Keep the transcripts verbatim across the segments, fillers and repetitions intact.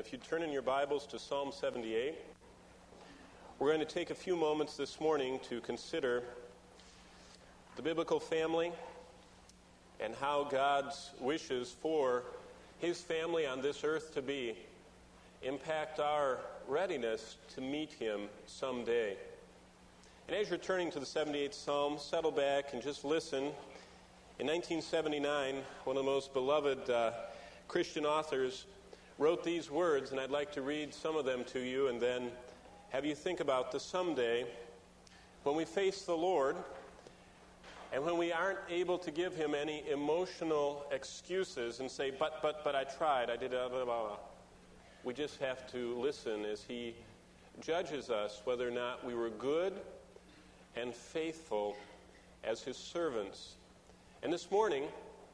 if you turn in your Bibles to Psalm seventy-eight, we're going to take a few moments this morning to consider the biblical family and how God's wishes for His family on this earth to be impact our readiness to meet Him someday. And as you're turning to the seventy-eighth Psalm, settle back and just listen. In nineteen seventy-nine, one of the most beloved uh, Christian authors wrote these words, and I'd like to read some of them to you and then have you think about the someday when we face the Lord and when we aren't able to give Him any emotional excuses and say, but, but, but I tried, I did, blah, blah, blah. We just have to listen as He judges us whether or not we were good and faithful as His servants. And this morning,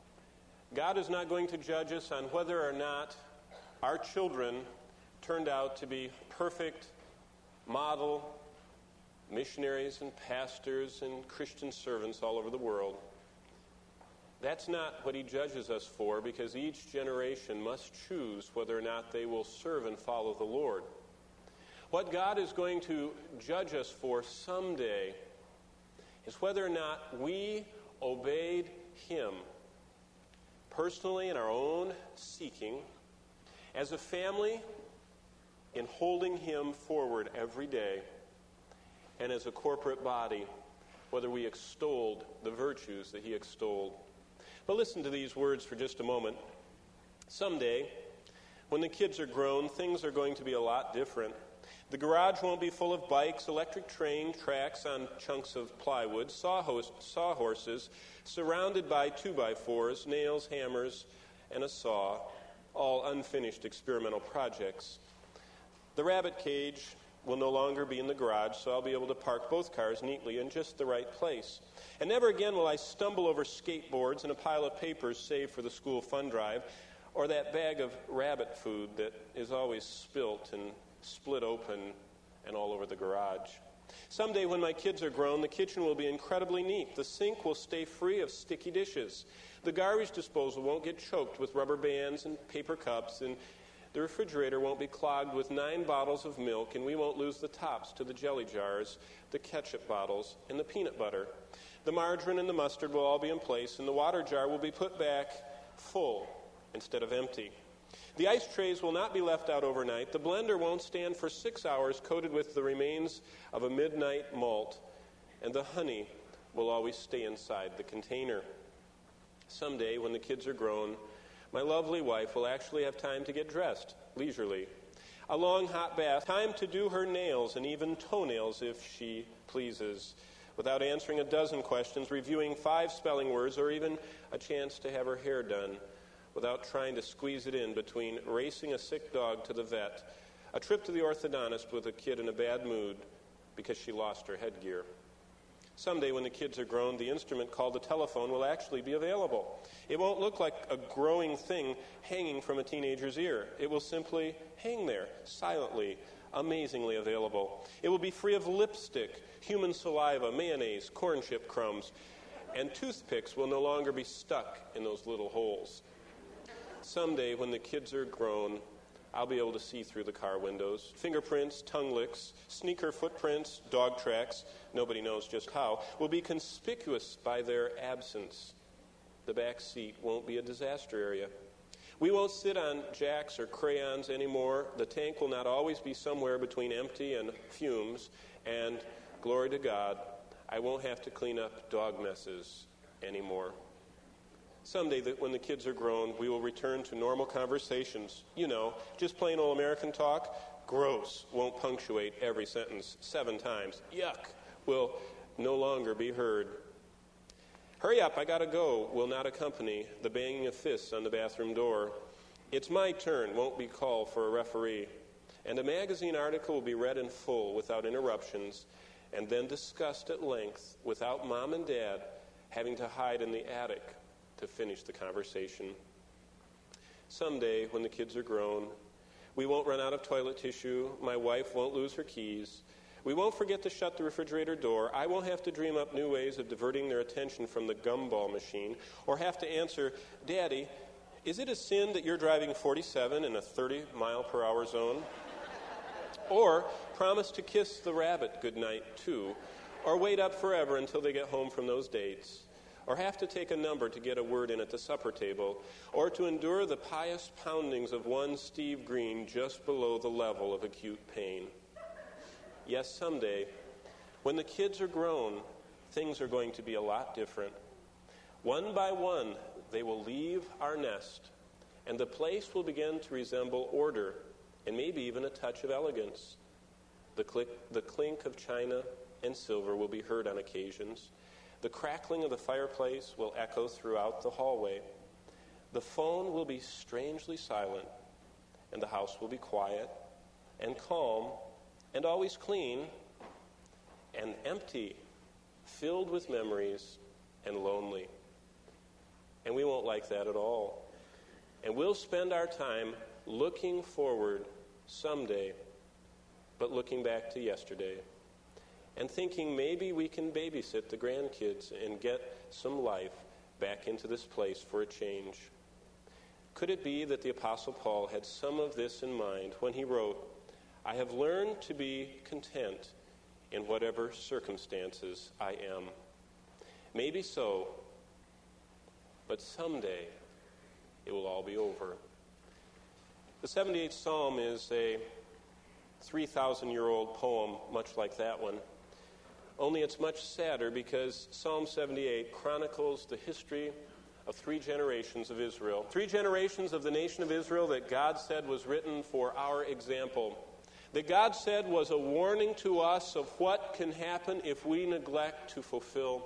God is not going to judge us on whether or not our children turned out to be perfect model missionaries and pastors and Christian servants all over the world. That's not what He judges us for, because each generation must choose whether or not they will serve and follow the Lord. What God is going to judge us for someday is whether or not we obeyed Him personally in our own seeking, as a family in holding Him forward every day, and as a corporate body, whether we extolled the virtues that He extolled. But listen to these words for just a moment. Someday, when the kids are grown, things are going to be a lot different. The garage won't be full of bikes, electric train tracks on chunks of plywood, sawhorse, sawhorses surrounded by two-by-fours, nails, hammers, and a saw, all unfinished experimental projects. The rabbit cage will no longer be in the garage, so I'll be able to park both cars neatly in just the right place. And never again will I stumble over skateboards and a pile of papers saved for the school fund drive, or that bag of rabbit food that is always spilt and split open and all over the garage. Someday when my kids are grown, the kitchen will be incredibly neat. The sink will stay free of sticky dishes. The garbage disposal won't get choked with rubber bands and paper cups, and the refrigerator won't be clogged with nine bottles of milk, and we won't lose the tops to the jelly jars, the ketchup bottles, and the peanut butter. The margarine and the mustard will all be in place, and the water jar will be put back full instead of empty. The ice trays will not be left out overnight. The blender won't stand for six hours coated with the remains of a midnight malt, and the honey will always stay inside the container. Someday, when the kids are grown, my lovely wife will actually have time to get dressed leisurely. A long hot bath, time to do her nails and even toenails if she pleases, without answering a dozen questions, reviewing five spelling words, or even a chance to have her hair done, without trying to squeeze it in between racing a sick dog to the vet, a trip to the orthodontist with a kid in a bad mood because she lost her headgear. Someday when the kids are grown, the instrument called the telephone will actually be available. It won't look like a growing thing hanging from a teenager's ear. It will simply hang there, silently, amazingly available. It will be free of lipstick, human saliva, mayonnaise, corn chip crumbs, and toothpicks will no longer be stuck in those little holes. Someday when the kids are grown, I'll be able to see through the car windows. Fingerprints, tongue licks, sneaker footprints, dog tracks, nobody knows just how, will be conspicuous by their absence. The back seat won't be a disaster area. We won't sit on jacks or crayons anymore. The tank will not always be somewhere between empty and fumes. And, glory to God, I won't have to clean up dog messes anymore. Someday, when the kids are grown, we will return to normal conversations. You know, just plain old American talk. Gross won't punctuate every sentence seven times. Yuck will no longer be heard. Hurry up, I gotta go will not accompany the banging of fists on the bathroom door. It's my turn won't be called for a referee. And a magazine article will be read in full without interruptions and then discussed at length without mom and dad having to hide in the attic to finish the conversation. Someday, when the kids are grown, we won't run out of toilet tissue. My wife won't lose her keys. We won't forget to shut the refrigerator door. I won't have to dream up new ways of diverting their attention from the gumball machine or have to answer, Daddy, Is it a sin that you're driving forty-seven in a thirty mile per hour zone? Or promise to kiss the rabbit goodnight too? Or wait up forever until they get home from those dates? Or have to take a number to get a word in at the supper table? Or to endure the pious poundings of one Steve Green just below the level of acute pain? Yes, someday, when the kids are grown, things are going to be a lot different. One by one, they will leave our nest, and the place will begin to resemble order and maybe even a touch of elegance. The, click, the clink of china and silver will be heard on occasions. The crackling of the fireplace will echo throughout the hallway. The phone will be strangely silent, and the house will be quiet and calm and always clean and empty, filled with memories and lonely. And we won't like that at all. And we'll spend our time looking forward someday, but looking back to yesterday, and thinking maybe we can babysit the grandkids and get some life back into this place for a change. Could it be that the Apostle Paul had some of this in mind when he wrote, "I have learned to be content in whatever circumstances I am"? Maybe so, but someday it will all be over. The seventy-eighth Psalm is a three thousand year old poem, much like that one. Only it's much sadder because Psalm seventy-eight chronicles the history of three generations of Israel. Three generations of the nation of Israel that God said was written for our example. That God said was a warning to us of what can happen if we neglect to fulfill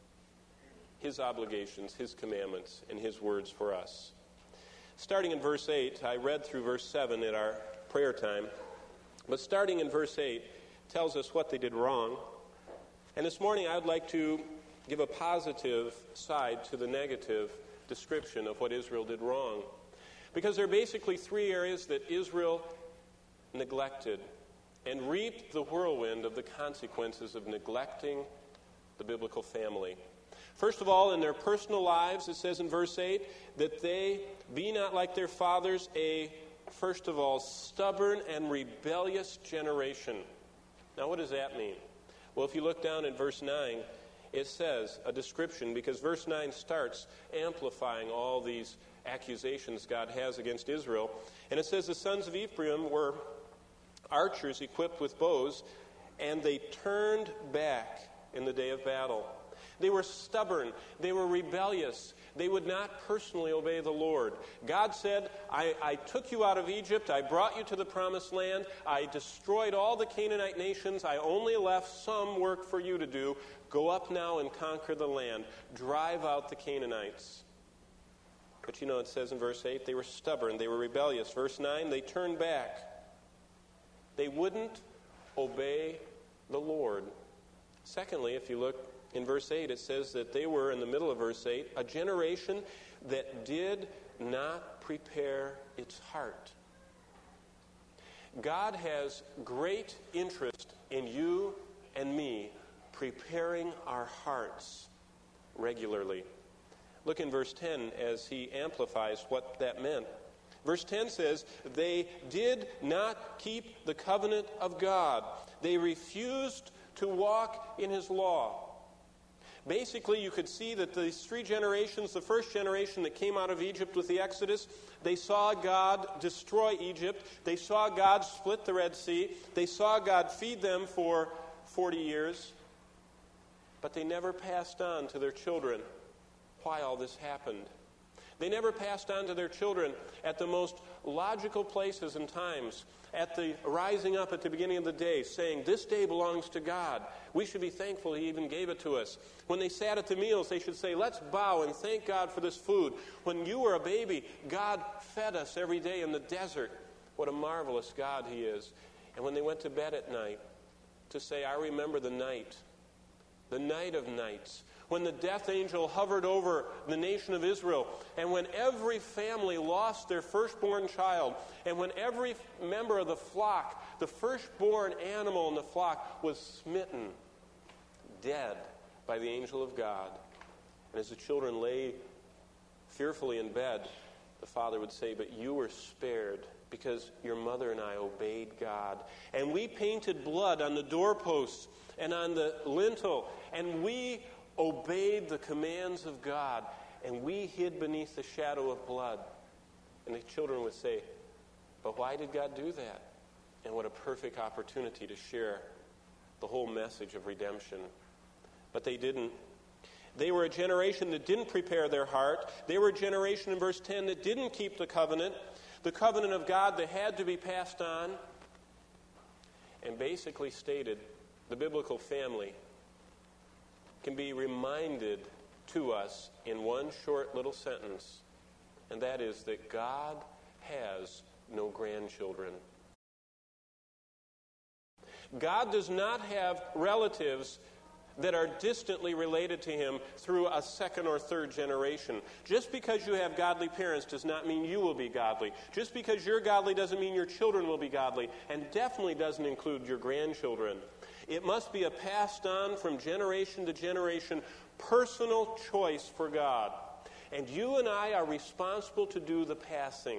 His obligations, His commandments, and His words for us. Starting in verse eight, I read through verse seven at our prayer time, but starting in verse eight tells us what they did wrong. And this morning I would like to give a positive side to the negative description of what Israel did wrong. Because there are basically three areas that Israel neglected and reaped the whirlwind of the consequences of neglecting the biblical family. First of all, in their personal lives, it says in verse eight, that they be not like their fathers, a, first of all, stubborn and rebellious generation. Now, what does that mean? Well, if you look down at verse nine, it says a description, because verse nine starts amplifying all these accusations God has against Israel. And it says the sons of Ephraim were archers equipped with bows, and they turned back in the day of battle. They were stubborn. They were rebellious. They would not personally obey the Lord. God said, I, I took you out of Egypt. I brought you to the promised land. I destroyed all the Canaanite nations. I only left some work for you to do. Go up now and conquer the land. Drive out the Canaanites. But you know, it says in verse eight, they were stubborn. They were rebellious. Verse nine, they turned back. They wouldn't obey the Lord. Secondly, if you look in verse eight, it says that they were, in the middle of verse eight, a generation that did not prepare its heart. God has great interest in you and me preparing our hearts regularly. Look in verse ten as he amplifies what that meant. Verse ten says, they did not keep the covenant of God. They refused to walk in His law. Basically, you could see that these three generations, the first generation that came out of Egypt with the Exodus, they saw God destroy Egypt. They saw God split the Red Sea. They saw God feed them for forty years. But they never passed on to their children why all this happened. They never passed on to their children at the most logical places and times, at the rising up at the beginning of the day, saying, this day belongs to God. We should be thankful He even gave it to us. When they sat at the meals, they should say, let's bow and thank God for this food. When you were a baby, God fed us every day in the desert. What a marvelous God He is. And when they went to bed at night, to say, I remember the night, the night of nights, when the death angel hovered over the nation of Israel, and when every family lost their firstborn child, and when every member of the flock, the firstborn animal in the flock, was smitten, dead by the angel of God. And as the children lay fearfully in bed, the father would say, but you were spared because your mother and I obeyed God. And we painted blood on the doorposts and on the lintel, and we obeyed the commands of God, and we hid beneath the shadow of blood. And the children would say, but why did God do that? And what a perfect opportunity to share the whole message of redemption. But they didn't. They were a generation that didn't prepare their heart. They were a generation in verse ten that didn't keep the covenant, the covenant of God that had to be passed on. And basically stated, the biblical family can be reminded to us in one short little sentence, and that is that God has no grandchildren. God does not have relatives that are distantly related to him through a second or third generation. Just because you have godly parents does not mean you will be godly. Just because you're godly doesn't mean your children will be godly, and definitely doesn't include your grandchildren. It must be a passed on from generation to generation personal choice for God. And you and I are responsible to do the passing.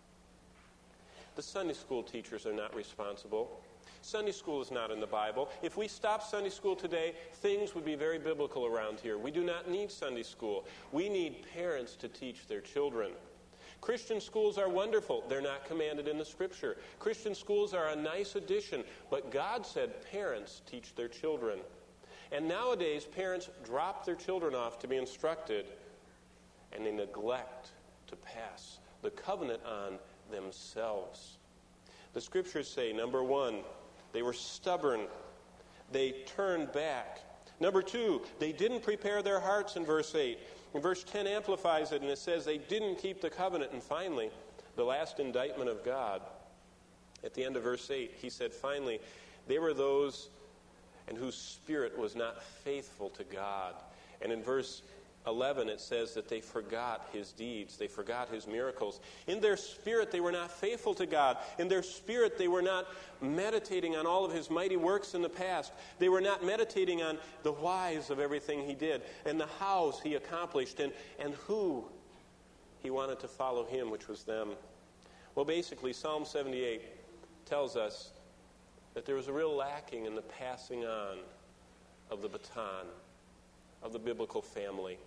The Sunday school teachers are not responsible. Sunday school is not in the Bible. If we stop Sunday school today, things would be very biblical around here. We do not need Sunday school. We need parents to teach their children. Christian schools are wonderful. They're not commanded in the Scripture. Christian schools are a nice addition, but God said parents teach their children. And nowadays, parents drop their children off to be instructed, and they neglect to pass the covenant on themselves. The Scriptures say, number one, they were stubborn. They turned back. Number two, they didn't prepare their hearts in verse eight. And verse ten amplifies it, and it says they didn't keep the covenant. And finally, the last indictment of God, at the end of verse eight, he said, finally, they were those and whose spirit was not faithful to God. And in verse eleven, it says that they forgot his deeds. They forgot his miracles. In their spirit, they were not faithful to God. In their spirit, they were not meditating on all of his mighty works in the past. They were not meditating on the whys of everything he did and the hows he accomplished and, and who he wanted to follow him, which was them. Well, basically, Psalm seventy-eight tells us that there was a real lacking in the passing on of the baton of the biblical family.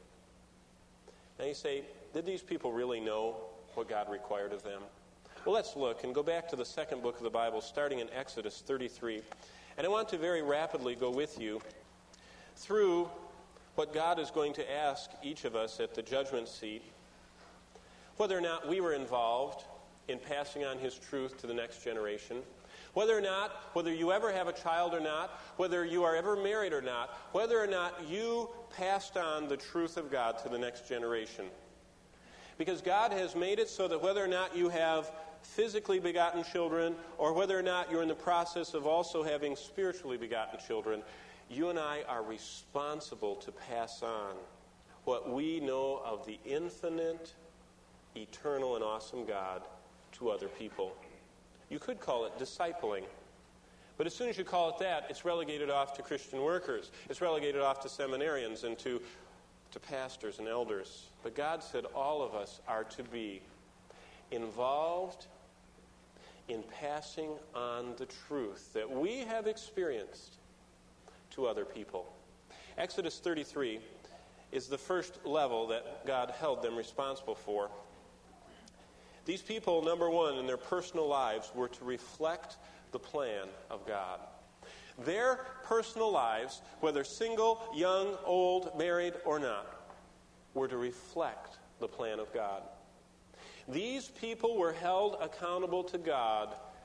Now you say, did these people really know what God required of them? Well, let's look and go back to the second book of the Bible, starting in Exodus thirty-three. And I want to very rapidly go with you through what God is going to ask each of us at the judgment seat, whether or not we were involved in passing on his truth to the next generation, whether or not, whether you ever have a child or not, whether you are ever married or not, whether or not you passed on the truth of God to the next generation. Because God has made it so that whether or not you have physically begotten children or whether or not you're in the process of also having spiritually begotten children, you and I are responsible to pass on what we know of the infinite, eternal, and awesome God to other people. You could call it discipling. But as soon as you call it that, it's relegated off to Christian workers. It's relegated off to seminarians and to, to pastors and elders. But God said all of us are to be involved in passing on the truth that we have experienced to other people. Exodus thirty-three is the first level that God held them responsible for. These people, number one, in their personal lives, were to reflect the plan of God. Their personal lives, whether single, young, old, married, or not, were to reflect the plan of God. These people were held accountable to God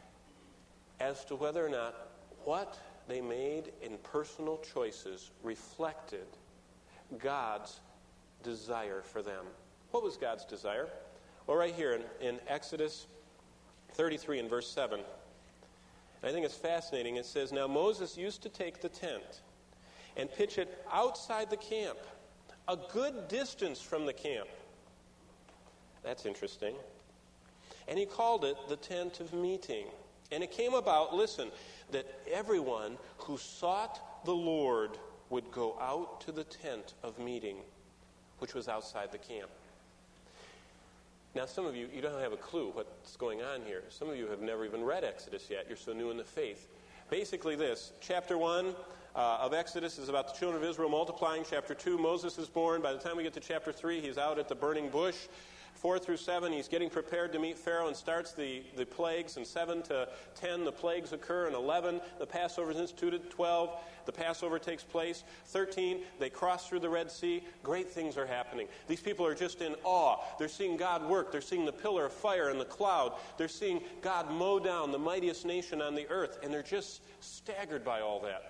as to whether or not what they made in personal choices reflected God's desire for them. What was God's desire? Well, right here in, in Exodus thirty-three and verse seven, and I think it's fascinating. It says, now Moses used to take the tent and pitch it outside the camp, a good distance from the camp. That's interesting. And he called it the tent of meeting. And it came about, listen, that everyone who sought the Lord would go out to the tent of meeting, which was outside the camp. Now, some of you, you don't have a clue what's going on here. Some of you have never even read Exodus yet. You're so new in the faith. Basically this, chapter one uh, of Exodus is about the children of Israel multiplying. Chapter two, Moses is born. By the time we get to chapter three, he's out at the burning bush. Four through seven, he's getting prepared to meet Pharaoh and starts the, the plagues. And seven to ten, the plagues occur. And eleven, the Passover is instituted. Twelve, the Passover takes place. Thirteen, they cross through the Red Sea. Great things are happening. These people are just in awe. They're seeing God work. They're seeing the pillar of fire and the cloud. They're seeing God mow down the mightiest nation on the earth. And they're just staggered by all that.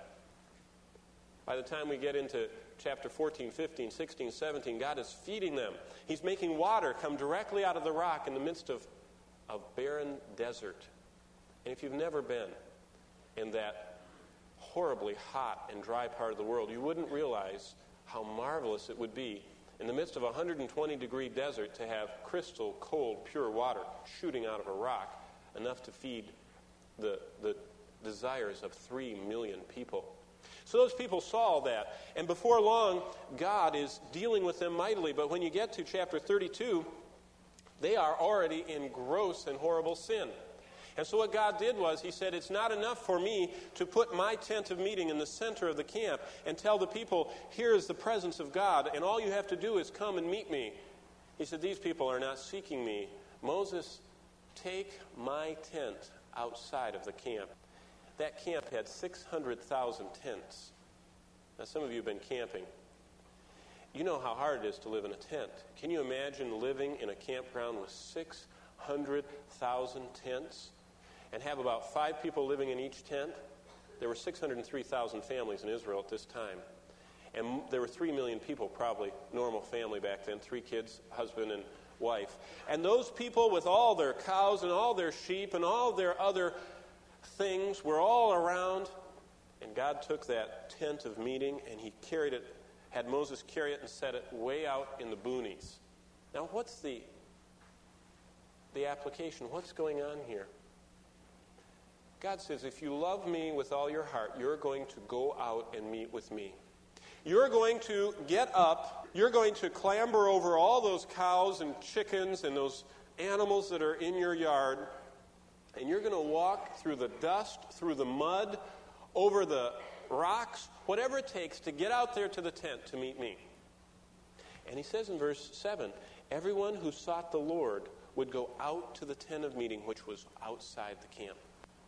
By the time we get into chapter fourteen, fifteen, sixteen, seventeen, God is feeding them. He's making water come directly out of the rock in the midst of a barren desert. And if you've never been in that horribly hot and dry part of the world, you wouldn't realize how marvelous it would be in the midst of a one hundred twenty degree desert to have crystal, cold, pure water shooting out of a rock, enough to feed the, the desires of three million people. So those people saw all that. And before long, God is dealing with them mightily. But when you get to chapter thirty-two, they are already in gross and horrible sin. And so what God did was, he said, it's not enough for me to put my tent of meeting in the center of the camp and tell the people, here is the presence of God, and all you have to do is come and meet me. He said, these people are not seeking me. Moses, take my tent outside of the camp. That camp had six hundred thousand tents. Now, some of you have been camping. You know how hard it is to live in a tent. Can you imagine living in a campground with six hundred thousand tents and have about five people living in each tent? There were six hundred three thousand families in Israel at this time. And there were three million people, probably, normal family back then, three kids, husband and wife. And those people with all their cows and all their sheep and all their other things were all around, and God took that tent of meeting and he carried it, had Moses carry it and set it way out in the boonies. Now what's the the application? What's going on here? God says, if you love me with all your heart, you're going to go out and meet with me. You're going to get up, you're going to clamber over all those cows and chickens and those animals that are in your yard, and you're going to walk through the dust, through the mud, over the rocks, whatever it takes to get out there to the tent to meet me. And he says in verse seven, everyone who sought the Lord would go out to the tent of meeting, which was outside the camp.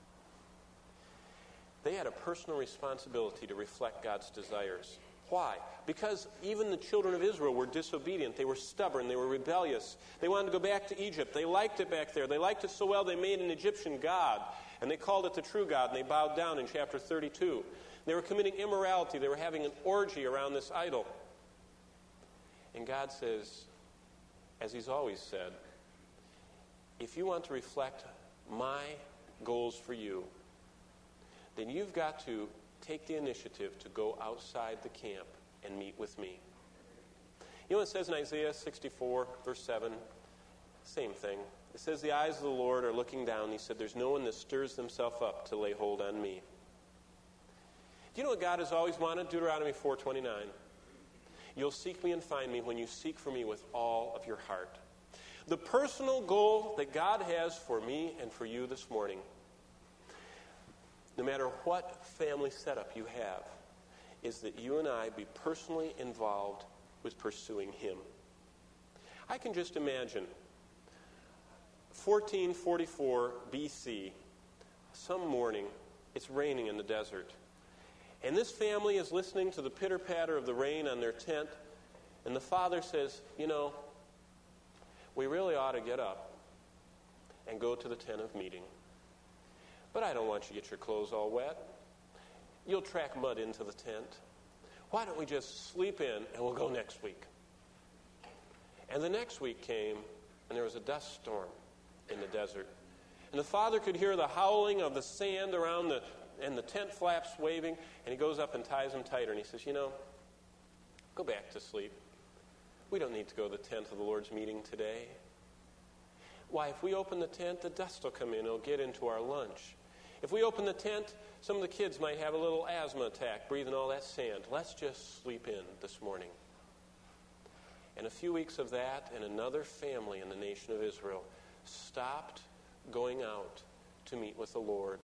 They had a personal responsibility to reflect God's desires. Why? Because even the children of Israel were disobedient. They were stubborn. They were rebellious. They wanted to go back to Egypt. They liked it back there. They liked it so well they made an Egyptian god, and they called it the true God, and they bowed down in chapter thirty-two. They were committing immorality. They were having an orgy around this idol. And God says, as he's always said, if you want to reflect my goals for you, then you've got to take the initiative to go outside the camp and meet with me. You know what it says in Isaiah sixty-four, verse seven? Same thing. It says, the eyes of the Lord are looking down. He said, there's no one that stirs himself up to lay hold on me. Do you know what God has always wanted? Deuteronomy four twenty-nine. You'll seek me and find me when you seek for me with all of your heart. The personal goal that God has for me and for you this morning, no matter what family setup you have, is that you and I be personally involved with pursuing him. I can just imagine fourteen forty-four B C, some morning, it's raining in the desert. And this family is listening to the pitter-patter of the rain on their tent, and the father says, you know, we really ought to get up and go to the tent of meeting. But I don't want you to get your clothes all wet. You'll track mud into the tent. Why don't we just sleep in and we'll go next week? And the next week came, and there was a dust storm in the desert. And the father could hear the howling of the sand around the and the tent flaps waving, and he goes up and ties them tighter, and he says, you know, go back to sleep. We don't need to go to the tent of the Lord's meeting today. Why, if we open the tent, the dust will come in. It'll get into our lunch. If we open the tent, some of the kids might have a little asthma attack breathing all that sand. Let's just sleep in this morning. And a few weeks of that, and another family in the nation of Israel stopped going out to meet with the Lord.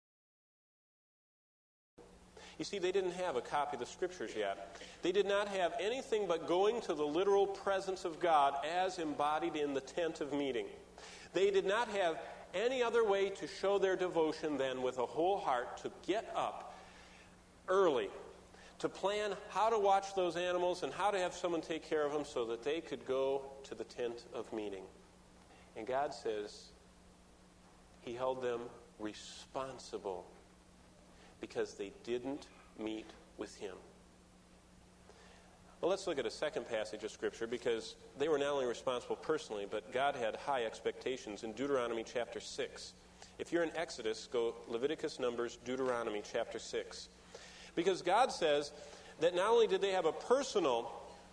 You see, they didn't have a copy of the Scriptures yet. They did not have anything but going to the literal presence of God as embodied in the tent of meeting. They did not have any other way to show their devotion than with a whole heart to get up early, to plan how to watch those animals and how to have someone take care of them so that they could go to the tent of meeting. And God says He held them responsible because they didn't meet with Him. Well, let's look at a second passage of Scripture, because they were not only responsible personally, but God had high expectations in Deuteronomy chapter six. If you're in Exodus, go Leviticus, Numbers, Deuteronomy chapter six. Because God says that not only did they have a personal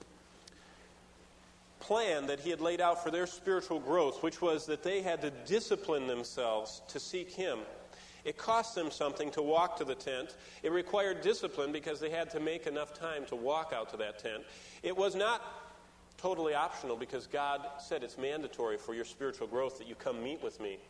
plan that He had laid out for their spiritual growth, which was that they had to discipline themselves to seek Him. It cost them something to walk to the tent. It required discipline because they had to make enough time to walk out to that tent. It was not totally optional because God said it's mandatory for your spiritual growth that you come meet with me.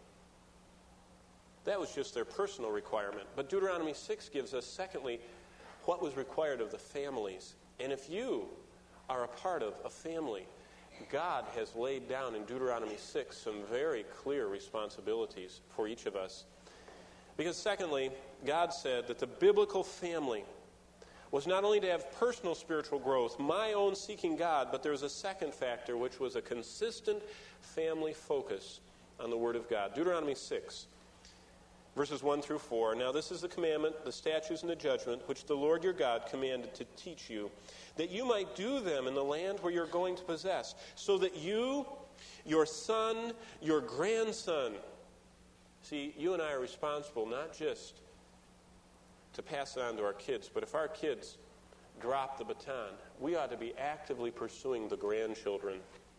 That was just their personal requirement. But Deuteronomy six gives us, secondly, what was required of the families. And if you are a part of a family, God has laid down in Deuteronomy six some very clear responsibilities for each of us. Because secondly, God said that the biblical family was not only to have personal spiritual growth, my own seeking God, but there was a second factor, which was a consistent family focus on the Word of God. Deuteronomy six, verses one through four. Now this is the commandment, the statutes, and the judgment, which the Lord your God commanded to teach you, that you might do them in the land where you're going to possess, so that you, your son, your grandson. See, you and I are responsible not just to pass it on to our kids, but if our kids drop the baton, we ought to be actively pursuing the grandchildren.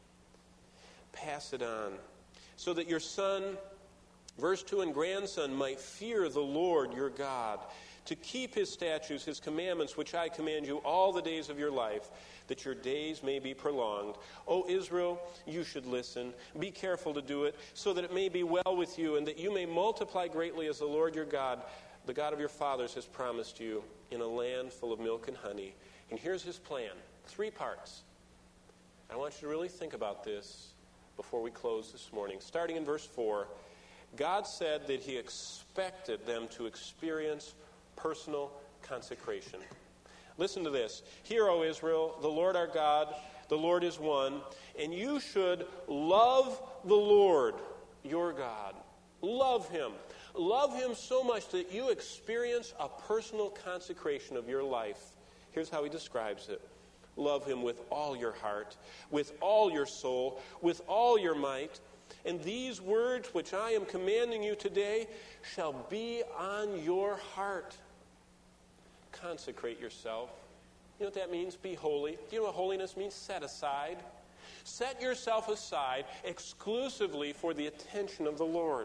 Pass it on, so that your son, verse two, and grandson might fear the Lord your God, to keep His statutes, His commandments, which I command you all the days of your life, that your days may be prolonged. O Israel, you should listen. Be careful to do it, so that it may be well with you, and that you may multiply greatly as the Lord your God, the God of your fathers, has promised you, in a land full of milk and honey. And here's His plan. Three parts. I want you to really think about this before we close this morning. Starting in verse four, God said that He expected them to experience personal consecration. Listen to this. Hear, O Israel, the Lord our God, the Lord is one, and you should love the Lord your God. Love Him. Love Him so much that you experience a personal consecration of your life. Here's how He describes it. Love Him with all your heart, with all your soul, with all your might. And these words which I am commanding you today shall be on your heart. Consecrate yourself. You know what that means? Be holy. Do you know what holiness means? Set aside. Set yourself aside exclusively for the attention of the Lord.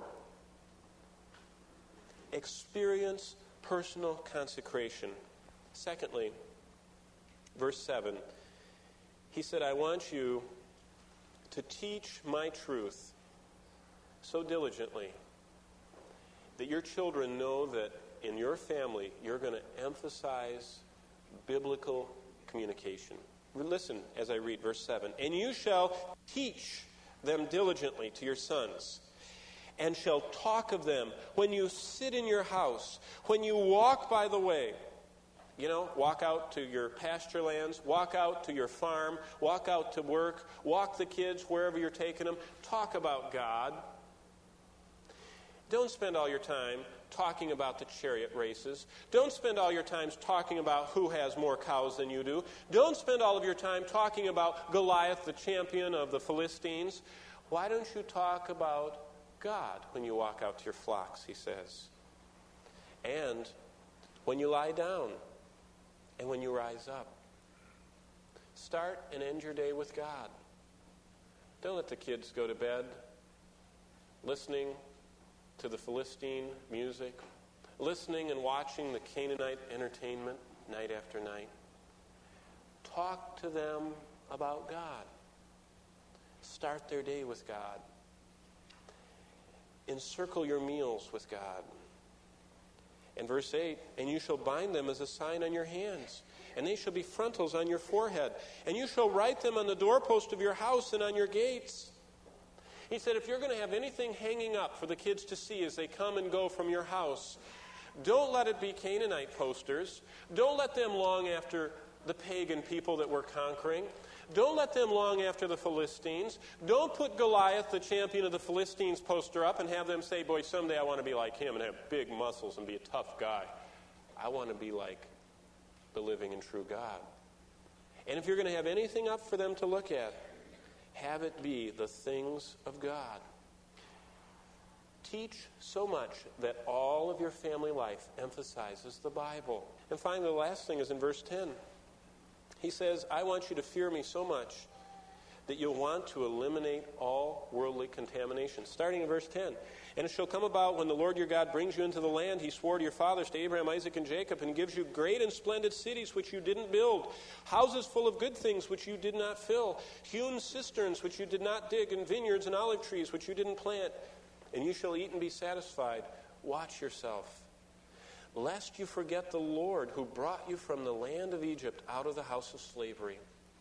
Experience personal consecration. Secondly, verse seven, He said, I want you to teach my truth so diligently that your children know that in your family you're going to emphasize biblical communication. Listen as I read verse seven. And you shall teach them diligently to your sons, and shall talk of them when you sit in your house, when you walk by the way. You know, walk out to your pasture lands, walk out to your farm, walk out to work, walk the kids wherever you're taking them. Talk about God. Don't spend all your time talking about the chariot races. Don't spend all your time talking about who has more cows than you do. Don't spend all of your time talking about Goliath, the champion of the Philistines. Why don't you talk about God when you walk out to your flocks, He says. And when you lie down and when you rise up. Start and end your day with God. Don't let the kids go to bed listening to the Philistine music, listening and watching the Canaanite entertainment night after night. Talk to them about God. start their day with God. Encircle your meals with God. And verse eight, and you shall bind them as a sign on your hands, and they shall be frontals on your forehead, and you shall write them on the doorpost of your house and on your gates. He said, if you're going to have anything hanging up for the kids to see as they come and go from your house, don't let it be Canaanite posters. Don't let them long after the pagan people that we're conquering. Don't let them long after the Philistines. Don't put Goliath, the champion of the Philistines, poster up and have them say, boy, someday I want to be like him and have big muscles and be a tough guy. I want to be like the living and true God. And if you're going to have anything up for them to look at, have it be the things of God. Teach so much that all of your family life emphasizes the Bible. And finally, the last thing is in verse ten. He says, I want you to fear me so much that you'll want to eliminate all worldly contamination. Starting in verse ten. And it shall come about when the Lord your God brings you into the land he swore to your fathers, to Abraham, Isaac, and Jacob, and gives you great and splendid cities which you didn't build, houses full of good things which you did not fill, hewn cisterns which you did not dig, and vineyards and olive trees which you didn't plant. And you shall eat and be satisfied. Watch yourself, lest you forget the Lord who brought you from the land of Egypt out of the house of slavery.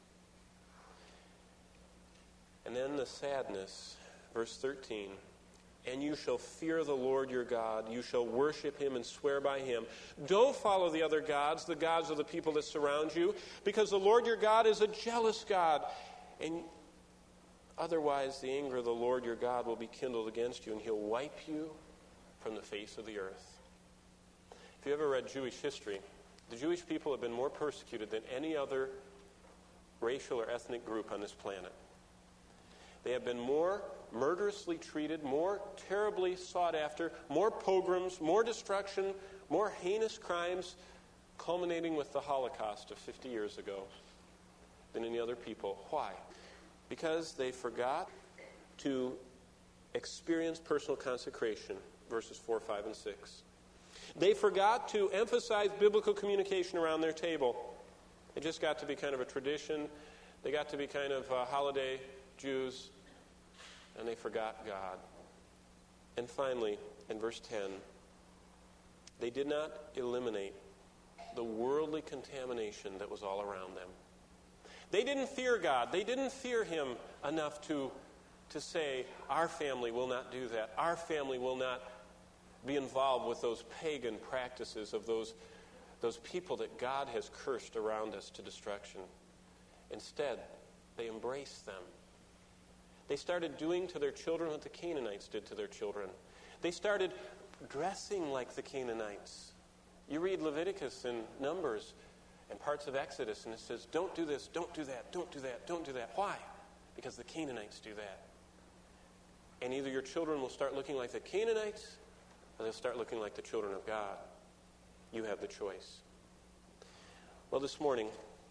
And then the sadness, verse thirteen. And you shall fear the Lord your God. You shall worship him and swear by him. Don't follow the other gods, the gods of the people that surround you, because the Lord your God is a jealous God. And otherwise, the anger of the Lord your God will be kindled against you, and he'll wipe you from the face of the earth. If you ever read Jewish history, the Jewish people have been more persecuted than any other racial or ethnic group on this planet. They have been more murderously treated, more terribly sought after, more pogroms, more destruction, more heinous crimes, culminating with the Holocaust of fifty years ago than any other people. Why? Because they forgot to experience personal consecration, verses four, five, and six. They forgot to emphasize biblical communication around their table. It just got to be kind of a tradition. They got to be kind of uh, holiday Jews, and they forgot God. And finally, in verse ten, they did not eliminate the worldly contamination that was all around them. They didn't fear God. They didn't fear him enough to, to say, our family will not do that. Our family will not be involved with those pagan practices of those, those people that God has cursed around us to destruction. Instead, they embraced them. They started doing to their children what the Canaanites did to their children. They started dressing like the Canaanites. You read Leviticus and Numbers and parts of Exodus, and it says, don't do this, don't do that, don't do that, don't do that. Why? Because the Canaanites do that. And either your children will start looking like the Canaanites, or they'll start looking like the children of God. You have the choice. Well, this morning,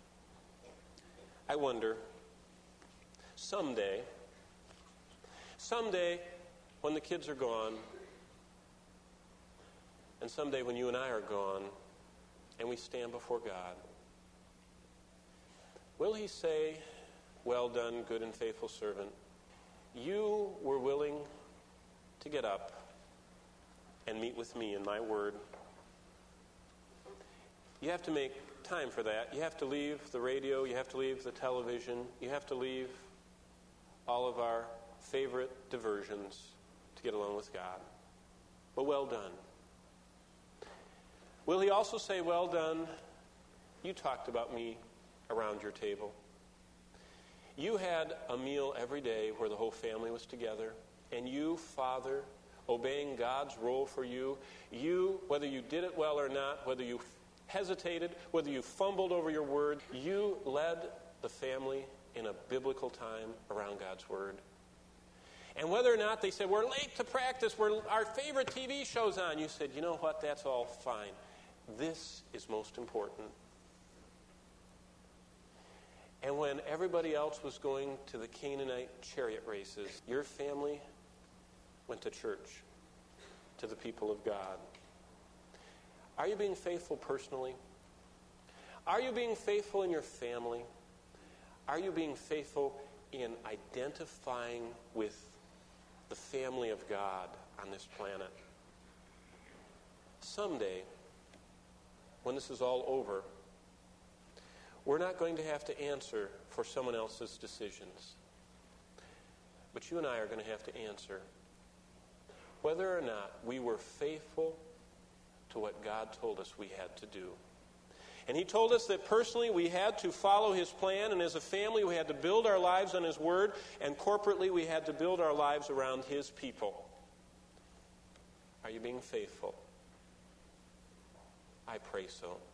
I wonder, someday, someday when the kids are gone, and someday when you and I are gone, and we stand before God, will he say, well done, good and faithful servant. You were willing to get up and meet with me in my word. You have to make time for that. You have to leave the radio. You have to leave the television. You have to leave all of our favorite diversions to get along with God. But well done. Will he also say, well done, you talked about me around your table. You had a meal every day where the whole family was together, and you, Father, obeying God's role for you, you, whether you did it well or not, whether you hesitated, whether you fumbled over your word, you led the family in a biblical time around God's word. And whether or not they said, we're late to practice, we're, our favorite T V show's on, you said, you know what, that's all fine. This is most important. And when everybody else was going to the Canaanite chariot races, your family went to church, to the people of God. Are you being faithful personally? Are you being faithful in your family? Are you being faithful in identifying with the family of God on this planet. Someday, when this is all over, we're not going to have to answer for someone else's decisions. But you and I are going to have to answer whether or not we were faithful to what God told us we had to do. And he told us that personally we had to follow his plan, and as a family we had to build our lives on his word, and corporately we had to build our lives around his people. Are you being faithful? I pray so.